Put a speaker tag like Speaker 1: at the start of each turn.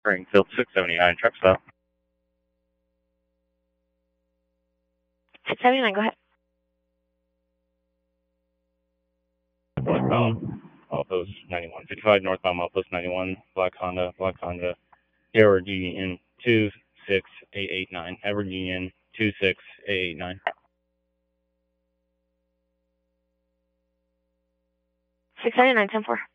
Speaker 1: Springfield 679, truck stop.
Speaker 2: 679, go ahead.
Speaker 1: Northbound, Milepost 91. 55 northbound, Milepost 91, Black Honda, Hayward Union 26889. Hayward Union 26889.
Speaker 2: 679, 10-4.